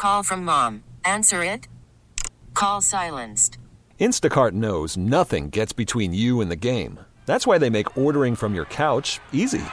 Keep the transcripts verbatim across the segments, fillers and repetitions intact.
Call from mom. Answer it. Call silenced. Instacart knows nothing gets between you and the game. That's why they make ordering from your couch easy.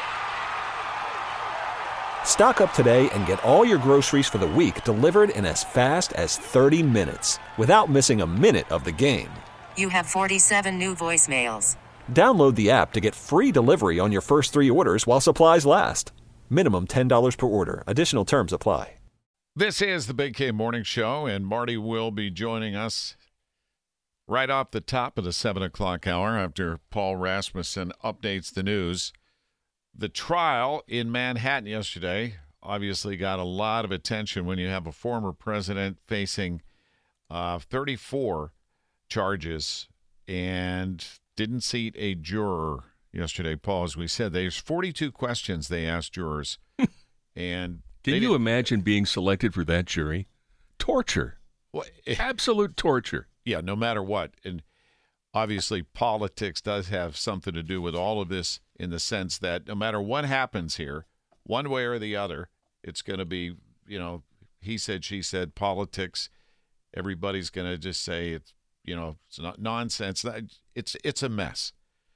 Stock up today and get all your groceries for the week delivered in as fast as thirty minutes without missing a minute of the game. You have forty-seven new voicemails. Download the app to get free delivery on your first three orders while supplies last. Minimum ten dollars per order. Additional terms apply. This is the Big K Morning Show, and Marty will be joining us right off the top of the seven o'clock hour after Paul Rasmussen updates the news. The trial in Manhattan yesterday obviously got a lot of attention when you have a former president facing uh, thirty-four charges and didn't seat a juror yesterday, Paul. As we said, there's forty-two questions they asked jurors. and Can you imagine being selected for that jury? Torture. Well, it, Absolute torture. Yeah, no matter what. And obviously politics does have something to do with all of this in the sense that no matter what happens here, one way or the other, it's going to be, you know, he said, she said, politics. Everybody's going to just say it's, you know, it's not nonsense. It's it's a mess.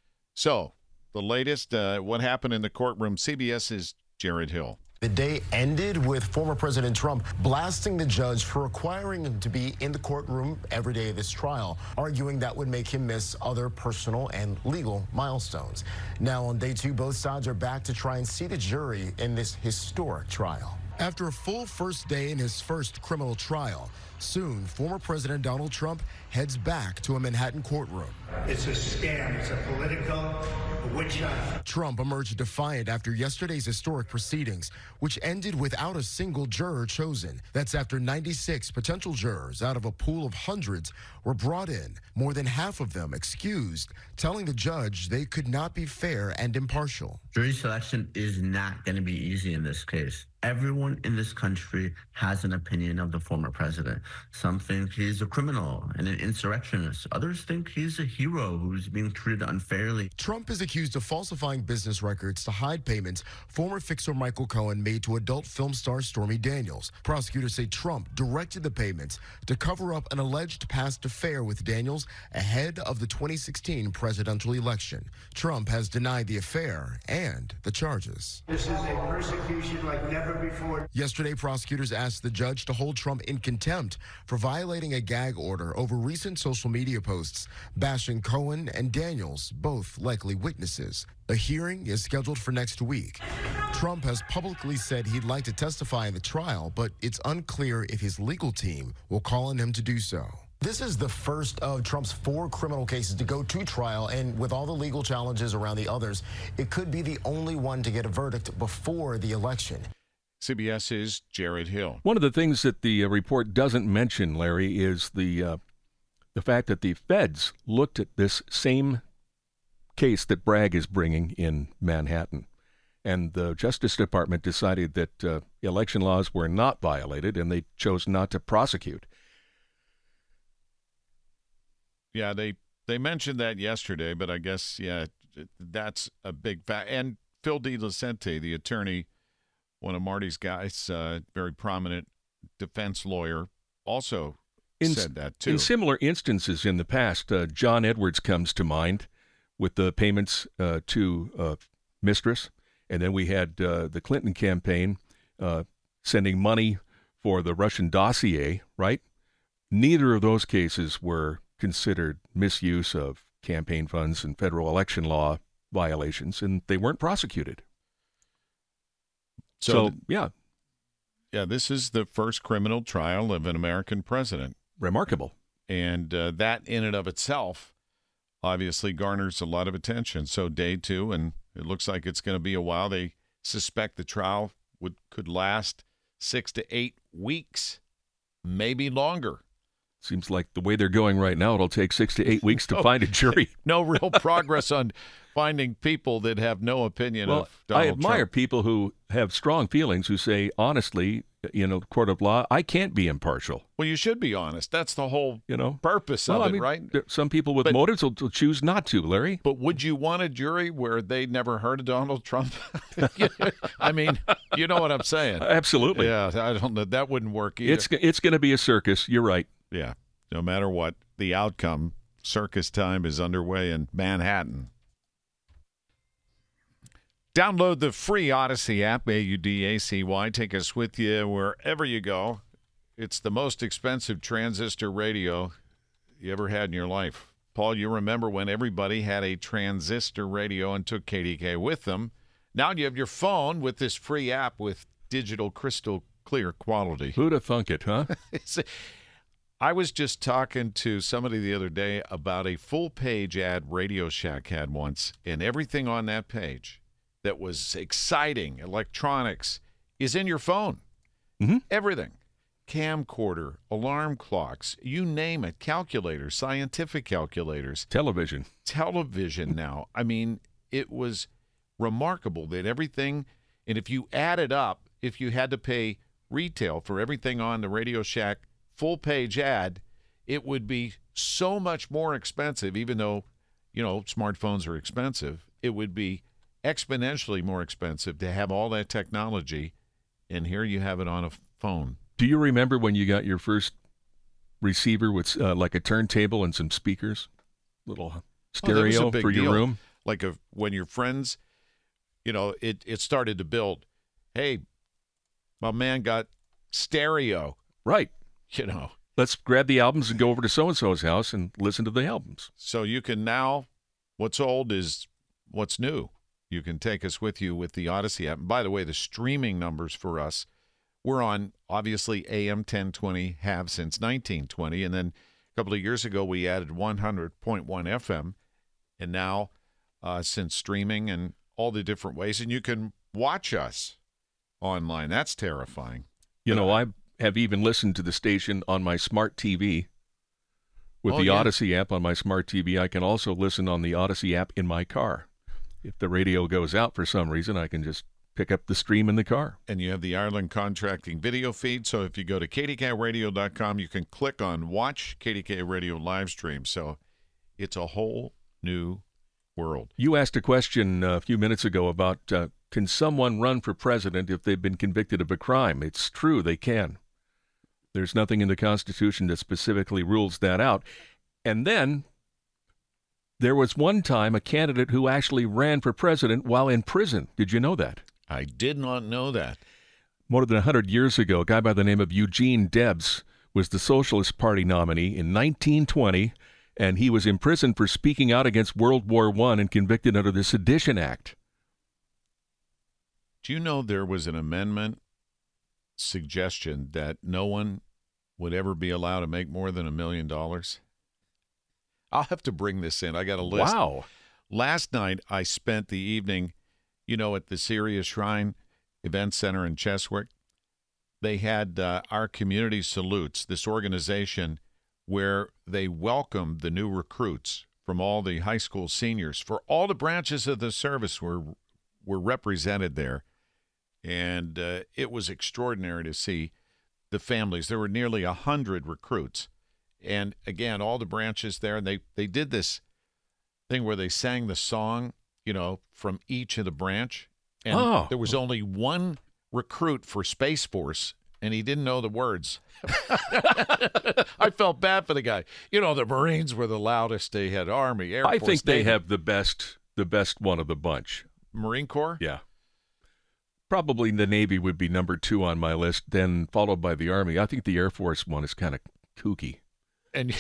So the latest, uh, what happened in the courtroom, CBS's Jared Hill. The day ended with former President Trump blasting the judge for requiring him to be in the courtroom every day of this trial, arguing that would make him miss other personal and legal milestones. Now on day two, both sides are back to try and seat a jury in this historic trial. After a full first day in his first criminal trial, soon former President Donald Trump heads back to a Manhattan courtroom. It's a scam. It's a political witch hunt. Trump emerged defiant after yesterday's historic proceedings, which ended without a single juror chosen. That's after ninety-six potential jurors out of a pool of hundreds were brought in, more than half of them excused, telling the judge they could not be fair and impartial. Jury selection is not going to be easy in this case. Everyone in this country has an opinion of the former president. Some think he's a criminal and an insurrectionist. Others think he's a hero who's being treated unfairly. Trump is accused of falsifying business records to hide payments former fixer Michael Cohen made to adult film star Stormy Daniels. Prosecutors say Trump directed the payments to cover up an alleged past affair with Daniels ahead of the twenty sixteen presidential election. Trump has denied the affair and the charges. This is a persecution like never before. Yesterday, prosecutors asked the judge to hold Trump in contempt for violating a gag order over recent social media posts bashing Cohen and Daniels, both likely witnesses. A hearing is scheduled for next week. Trump has publicly said he'd like to testify in the trial, but it's unclear if his legal team will call on him to do so. This is the first of Trump's four criminal cases to go to trial, and with all the legal challenges around the others, it could be the only one to get a verdict before the election. CBS's Jared Hill. One of the things that the uh, report doesn't mention, Larry, is the uh, the fact that the feds looked at this same case that Bragg is bringing in Manhattan, and the Justice Department decided that uh, election laws were not violated, and they chose not to prosecute. Yeah, they they mentioned that yesterday, but I guess, yeah, that's a big fact. And Phil De La Sente, the attorney, one of Marty's guys, uh, very prominent defense lawyer, also in, said that too. In similar instances in the past, uh, John Edwards comes to mind with the payments uh, to uh, Mistress. And then we had uh, the Clinton campaign uh, sending money for the Russian dossier, right? Neither of those cases were considered misuse of campaign funds and federal election law violations, and they weren't prosecuted. So, so yeah. Yeah, this is the first criminal trial of an American president. Remarkable. And uh, that in and of itself obviously garners a lot of attention. So day two, and it looks like it's going to be a while. They suspect the trial would could last six to eight weeks, maybe longer. Seems like the way they're going right now, it'll take six to eight weeks to no, find a jury. No real progress on finding people that have no opinion well, of Donald I admire Trump. people who have strong feelings, who say, honestly, you know, court of law, I can't be impartial. Well, you should be honest. That's the whole You know, purpose well, of I it, mean, right? there- some people with But- motives will, will choose not to, Larry. But would you want a jury where they never heard of Donald Trump? I mean, you know what I'm saying. Absolutely. Yeah, I don't know. That wouldn't work either. It's it's going to be a circus. You're right. Yeah, no matter what the outcome, circus time is underway in Manhattan. Download the free Odyssey app, A U D A C Y. Take us with you wherever you go. It's the most expensive transistor radio you ever had in your life. Paul, you remember when everybody had a transistor radio and took K D K with them. Now you have your phone with this free app with digital crystal clear quality. Who'd have thunk it, huh? I was just talking to somebody the other day about a full-page ad Radio Shack had once, and everything on that page that was exciting, electronics, is in your phone. Mm-hmm. Everything. Camcorder, alarm clocks, you name it, calculators, scientific calculators. Television. Television now. I mean, it was remarkable that everything, and if you add it up, if you had to pay retail for everything on the Radio Shack full-page ad, it would be so much more expensive, even though, you know, smartphones are expensive. It would be exponentially more expensive to have all that technology, and here you have it on a phone. Do you remember when you got your first receiver with uh, like a turntable and some speakers? Little Oh, that was a stereo big for your deal. room? Like a, when your friends, you know, it, it started to build. Hey, my man got stereo, Right. you know. Let's grab the albums and go over to so-and-so's house and listen to the albums. So you can now, what's old is what's new. You can take us with you with the Odyssey app. And by the way, the streaming numbers for us, we're on, obviously, A M ten twenty, have since nineteen twenty. And then a couple of years ago, we added one hundred point one F M. And now, uh, since streaming and all the different ways, and you can watch us online. That's terrifying. You know, I have even listened to the station on my smart T V. With Oh, the yeah. Odyssey app on my smart T V, I can also listen on the Odyssey app in my car. If the radio goes out for some reason, I can just pick up the stream in the car. And you have the Ireland Contracting video feed. So if you go to K D K radio dot com, you can click on Watch K D K Radio live stream. So it's a whole new world. You asked a question a few minutes ago about uh, can someone run for president if they've been convicted of a crime? It's true, they can. There's nothing in the Constitution that specifically rules that out. And then there was one time a candidate who actually ran for president while in prison. Did you know that? I did not know that. More than one hundred years ago, a guy by the name of Eugene Debs was the Socialist Party nominee in nineteen twenty, and he was imprisoned for speaking out against World War One and convicted under the Sedition Act. Do you know there was an amendment suggestion that no one would ever be allowed to make more than a million dollars? I'll have to bring this in. I got a list. Wow. Last night, I spent the evening, you know, at the Sirius Shrine Event Center in Cheswick. They had uh, our Community Salutes, this organization where they welcomed the new recruits from all the high school seniors. For all the branches of the service were were represented there. And uh, it was extraordinary to see the families. There were nearly a hundred recruits. And again, all the branches there, and they, they did this thing where they sang the song, you know, from each of the branch. And Oh. there was only one recruit for Space Force, and he didn't know the words. I felt bad for the guy. You know, the Marines were the loudest. They had Army, Air I Force. think they Navy. have the best the best one of the bunch. Marine Corps? Yeah. Probably the Navy would be number two on my list, then followed by the Army. I think the Air Force one is kind of kooky. And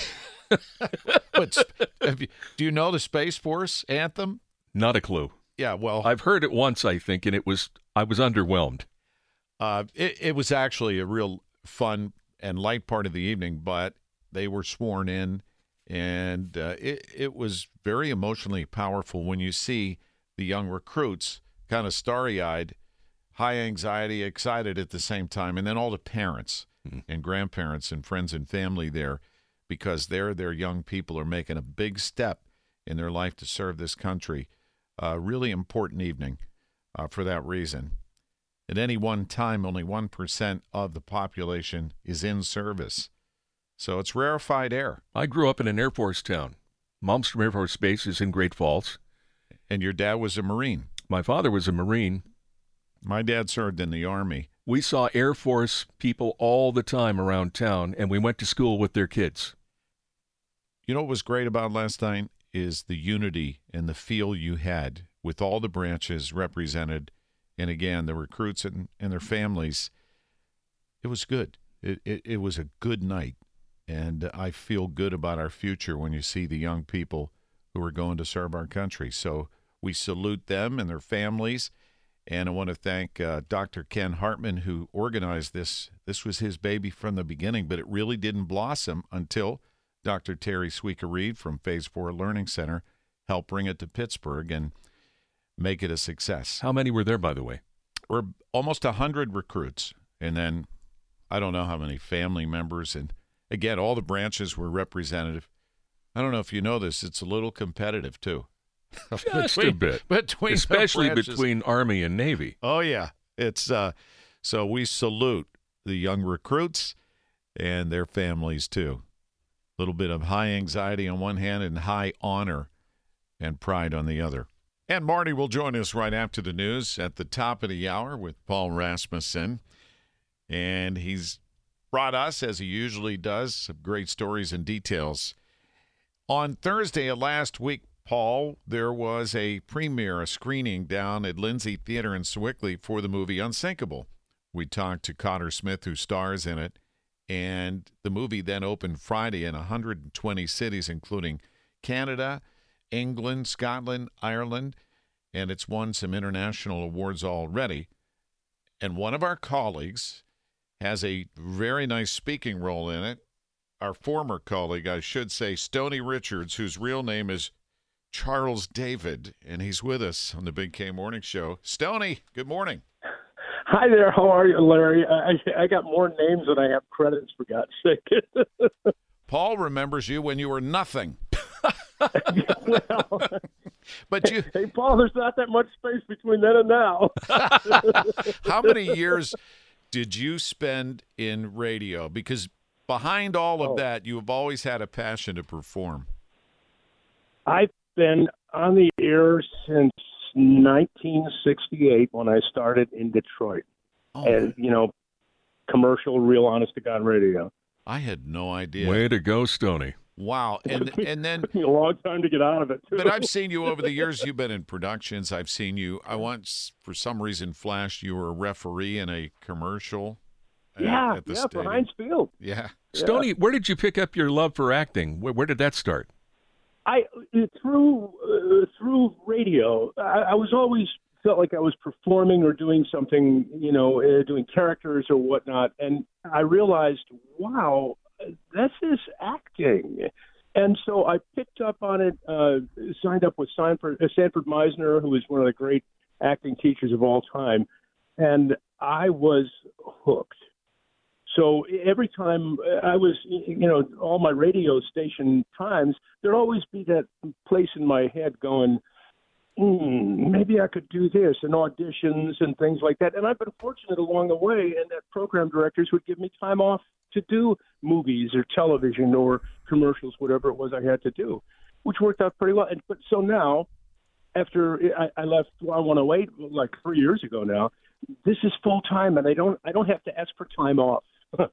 but sp- have you, do you know the Space Force anthem? Not a clue. Yeah, well, I've heard it once, I think, and it was I was underwhelmed. uh, it, it was actually a real fun and light part of the evening, but they were sworn in, and uh, it, it was very emotionally powerful when you see the young recruits kind of starry-eyed, high anxiety, excited at the same time, and then all the parents Mm-hmm. and grandparents and friends and family there, because they're their young people are making a big step in their life to serve this country. A really important evening uh, for that reason. At any one time, only one percent of the population is in service. So it's rarefied air. I grew up in an Air Force town. Malmstrom Air Force Base is in Great Falls. And your dad was a Marine. My father was a Marine. My dad served in the Army. We saw Air Force people all the time around town, and we went to school with their kids. You know what was great about last night is the unity and the feel you had with all the branches represented. And again, the recruits and, and their families. It was good. It, it, it was a good night. And I feel good about our future when you see the young people who are going to serve our country. So we salute them and their families. And I want to thank uh, Doctor Ken Hartman, who organized this. This was his baby from the beginning, but it really didn't blossom until Doctor Terry Sweeka-Reed from Phase four Learning Center helped bring it to Pittsburgh and make it a success. How many were there, by the way? We're almost one hundred recruits. And then I don't know how many family members. And again, all the branches were representative. I don't know if you know this. It's a little competitive, too. Just between, a bit. Between Especially between Army and Navy. Oh, yeah. It's uh, so we salute the young recruits and their families, too. A little bit of high anxiety on one hand and high honor and pride on the other. And Marty will join us right after the news at the top of the hour with Paul Rasmussen. And he's brought us, as he usually does, some great stories and details. On Thursday of last week, Paul, there was a premiere, a screening down at Lindsay Theater in Sewickley for the movie Unsinkable. We talked to Cotter Smith, who stars in it, and the movie then opened Friday in one hundred twenty cities, including Canada, England, Scotland, Ireland, and it's won some international awards already. And one of our colleagues has a very nice speaking role in it. Our former colleague, I should say, Stoney Richards, whose real name is Charles David, and he's with us on the Big K Morning Show. Stoney, good morning. Hi there. How are you, Larry? I, I got more names than I have credits, for God's sake. Paul remembers you when you were nothing. Well, but you, hey, Paul, there's not that much space between then and now. How many years did you spend in radio? Because behind all of oh. that, you have always had a passion to perform. I've been on the air since nineteen sixty-eight when I started in Detroit. Oh, and, you know, commercial, real honest-to-God radio. I had no idea. Way to go, Stoney. Wow. And and then It took me a long time to get out of it, too. But I've seen you over the years. You've been in productions. I've seen you. I once, for some reason, flashed you were a referee in a commercial. At, yeah, at the yeah, stadium. for Heinz Field. Yeah. Stoney, Yeah. where did you pick up your love for acting? Where, where did that start? I through uh, through radio. I, I was always felt like I was performing or doing something, you know, uh, doing characters or whatnot, and I realized, wow, this is acting. And so I picked up on it, uh, signed up with Sanford, uh, Sanford Meisner, who is one of the great acting teachers of all time, and I was hooked. So every time I was, you know, all my radio station times, there'd always be that place in my head going, mm, maybe I could do this, and auditions and things like that. And I've been fortunate along the way, and that program directors would give me time off to do movies or television or commercials, whatever it was I had to do, which worked out pretty well. And, but so now, after I, I left Y one oh eight like three years ago now, this is full time, and I don't I don't have to ask for time off.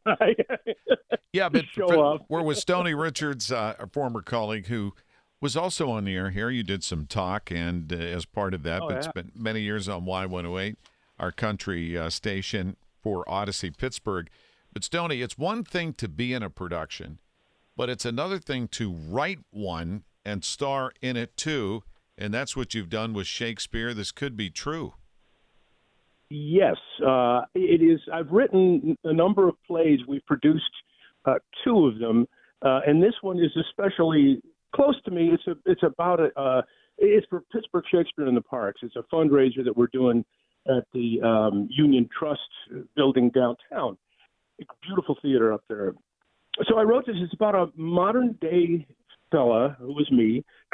Yeah, but show for, up. we're with Stoney Richards, uh, a former colleague who was also on the air here. You did some talk, and uh, as part of that, Oh, but yeah. spent many years on Y one oh eight, our country uh, station for Odyssey Pittsburgh. But Stoney, it's one thing to be in a production, but it's another thing to write one and star in it too, and that's what you've done with Shakespeare. This could be true. Yes, uh, it is. I've written a number of plays. We've produced uh, two of them, uh, and this one is especially close to me. It's a, it's about a, uh, it's for Pittsburgh Shakespeare in the Parks. It's a fundraiser that we're doing at the um, Union Trust building downtown. It's a beautiful theater up there. So I wrote this. It's about a modern day fella, who was me,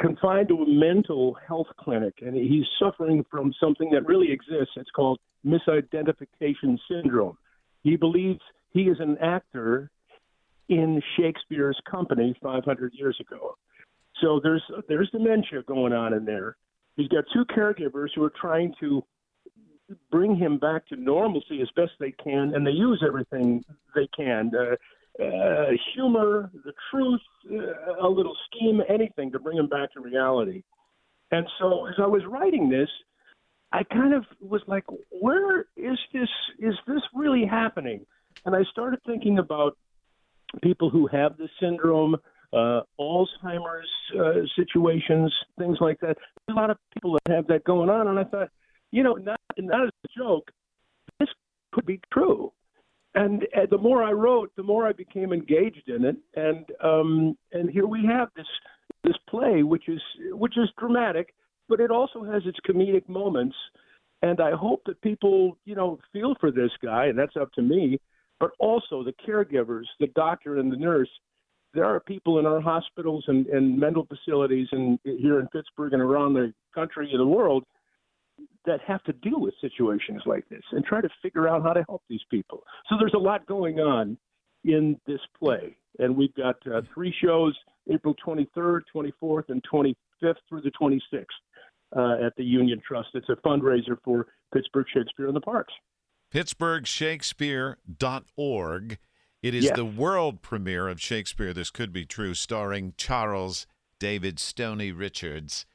confined to a mental health clinic, and he's suffering from something that really exists. It's called misidentification syndrome. He believes he is an actor in Shakespeare's company five hundred years ago. So there's there's dementia going on in there. He's got two caregivers who are trying to bring him back to normalcy as best they can, and they use everything they can. Uh, uh, humor, the truth, uh, a little scheme, anything to bring him back to reality. And so as I was writing this, I kind of was like, where is this, is this really happening? And I started thinking about people who have this syndrome, uh, Alzheimer's uh, situations, things like that. There's a lot of people that have that going on, and I thought, you know, not, not as a joke, this could be true. And uh, the more I wrote, the more I became engaged in it, and um, and here we have this this play, which is which is dramatic, but it also has its comedic moments. And I hope that people, you know, feel for this guy, and that's up to me. But also the caregivers, the doctor and the nurse. There are people in our hospitals and, and mental facilities and here in Pittsburgh and around the country and the world that have to deal with situations like this and try to figure out how to help these people. So there's a lot going on in this play. And we've got uh, three shows, April twenty-third, twenty-fourth, and twenty-fifth through the twenty-sixth uh, at the Union Trust. It's a fundraiser for Pittsburgh Shakespeare in the Parks. Pittsburgh Shakespeare dot org. It is yes. the world premiere of Shakespeare, This Could Be True, starring Charles David Stoney Richards.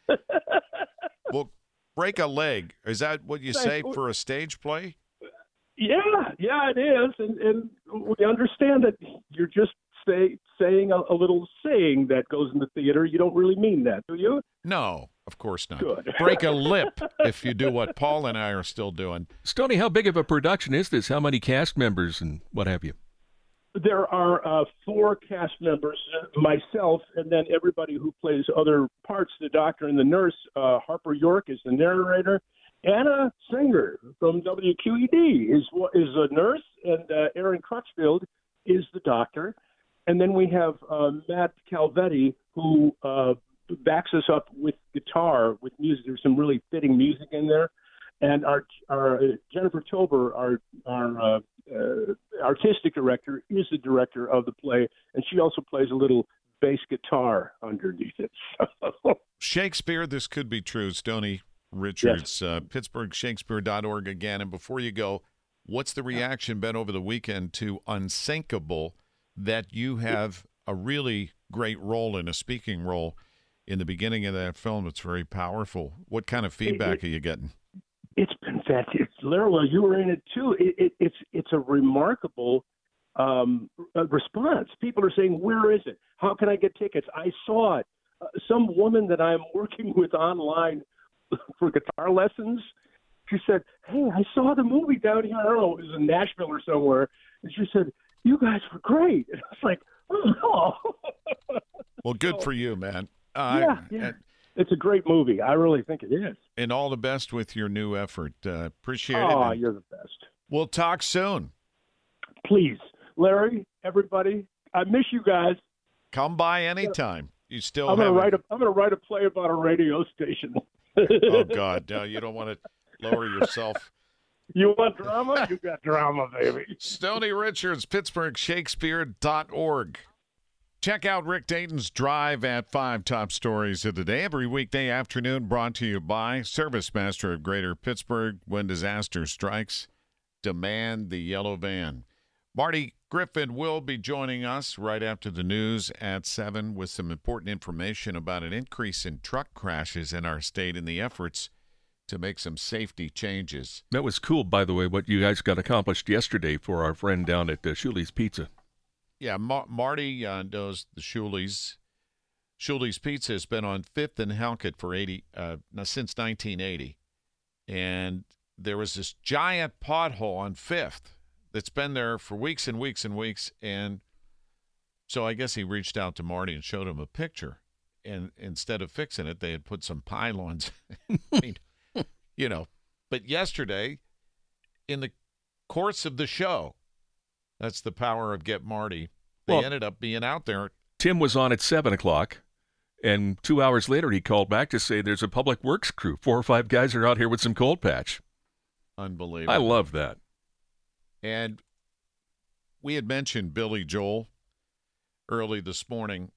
Well, break a leg. Is that what you say for a stage play? Yeah, yeah, it is. And, and we understand that you're just say, saying a, a little saying that goes in the theater. You don't really mean that, do you? No, of course not. Good. Break a lip if you do what Paul and I are still doing. Stoney, how big of a production is this? How many cast members and what have you? There are uh, four cast members, uh, myself, and then everybody who plays other parts, the doctor and the nurse. Uh, Harper York is the narrator. Anna Singer from W Q E D is is a nurse, and uh, Aaron Crutchfield is the doctor. And then we have uh, Matt Calvetti, who uh, backs us up with guitar, with music. There's some really fitting music in there. And our, our uh, Jennifer Tober, our our uh, uh, artistic director, is the director of the play, and she also plays a little bass guitar underneath it. Shakespeare, This Could Be True, Stoney Richards, Yes. uh, Pittsburgh Shakespeare dot org again. And before you go, what's the reaction been over the weekend to Unsinkable, that you have a really great role in a speaking role in the beginning of that film? It's very powerful. What kind of feedback it, it, are you getting? It's been fantastic. Larry, well, you were in it too. It, it, it's it's a remarkable um, response. People are saying, "Where is it? How can I get tickets?" I saw it. Uh, some woman that I'm working with online for guitar lessons, she said, "Hey, I saw the movie down here. I don't know, it was in Nashville or somewhere." And she said, "You guys were great." And I was like, "Oh." Well, good for you, man. Uh, yeah, yeah. And, it's a great movie. I really think it is. And all the best with your new effort. Uh, appreciate oh, it. Oh, you're the best. We'll talk soon. Please. Larry, everybody, I miss you guys. Come by anytime. You still I'm have gonna write a I'm gonna write a play about a radio station. Oh God, no, you don't want to lower yourself. You want drama? You got drama, baby. Stoney Richards, Pittsburgh Shakespeare dot org. Check out Rick Dayton's Drive at five top stories of the day every weekday afternoon, brought to you by Service Master of Greater Pittsburgh. When disaster strikes, demand the yellow van. Marty Griffin will be joining us right after the news at seven with some important information about an increase in truck crashes in our state and the efforts to make some safety changes. That was cool, by the way, what you guys got accomplished yesterday for our friend down at uh, Shuli's Pizza. Yeah, Mar- Marty uh, knows the Shuli's. Shuli's Pizza has been on Fifth and Halkett for eighty uh, since nineteen eighty, and there was this giant pothole on Fifth that's been there for weeks and weeks and weeks, and so I guess he reached out to Marty and showed him a picture, and instead of fixing it, they had put some pylons. I mean, you know, but yesterday, in the course of the show, that's the power of Get Marty. They well, ended up being out there. Tim was on at seven o'clock, And two hours later, he called back to say there's a public works crew. Four or five guys are out here with some cold patch. Unbelievable. I love that. And we had mentioned Billy Joel early this morning.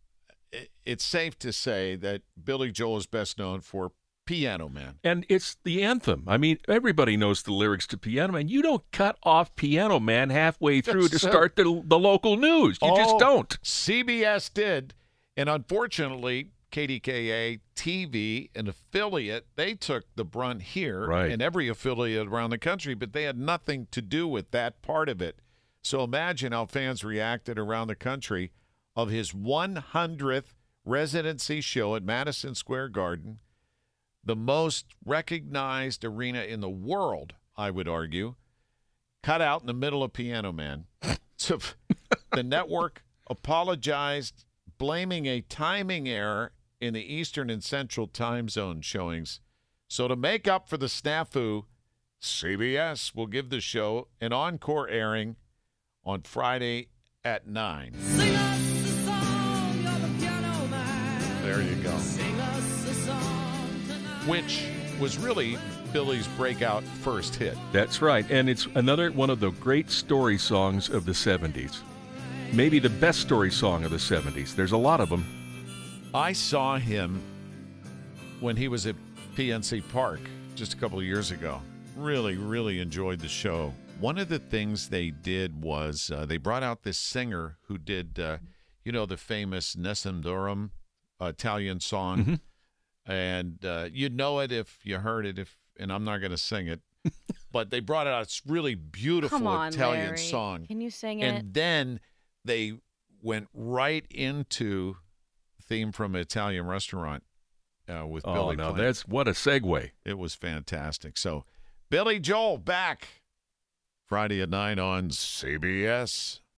It's safe to say that Billy Joel is best known for Piano Man. And it's the anthem. I mean, everybody knows the lyrics to Piano Man. You don't cut off Piano Man halfway through to start the, the local news. You oh, just don't. C B S did. And unfortunately, K D K A T V, an affiliate, they took the brunt here, right. and every affiliate around the country, but they had nothing to do with that part of it. So imagine how fans reacted around the country of his one hundredth residency show at Madison Square Garden, the most recognized arena in the world, I would argue, cut out in the middle of Piano Man. So the network apologized, blaming a timing error in the Eastern and Central time zone showings. So to make up for the snafu, C B S will give the show an encore airing on Friday at nine. Sing us a song, you're the piano man. There you go. Sing us a song tonight. Which was really Billy's breakout first hit. That's right. And it's another one of the great story songs of the seventies. Maybe the best story song of the seventies. There's a lot of them. I saw him when he was at P N C Park just a couple of years ago. Really, really enjoyed the show. One of the things they did was uh, they brought out this singer who did, uh, you know, the famous Nessun Dorma uh, Italian song. Mm-hmm. And uh, you'd know it if you heard it, if and I'm not going to sing it. But they brought it out. It's really beautiful Come on, Italian Larry. song. Can you sing it? And then they went right into the theme from an Italian restaurant uh, with oh, Billy no, Clinton. that's what a segue. It was fantastic. So Billy Joel back Friday at nine on C B S.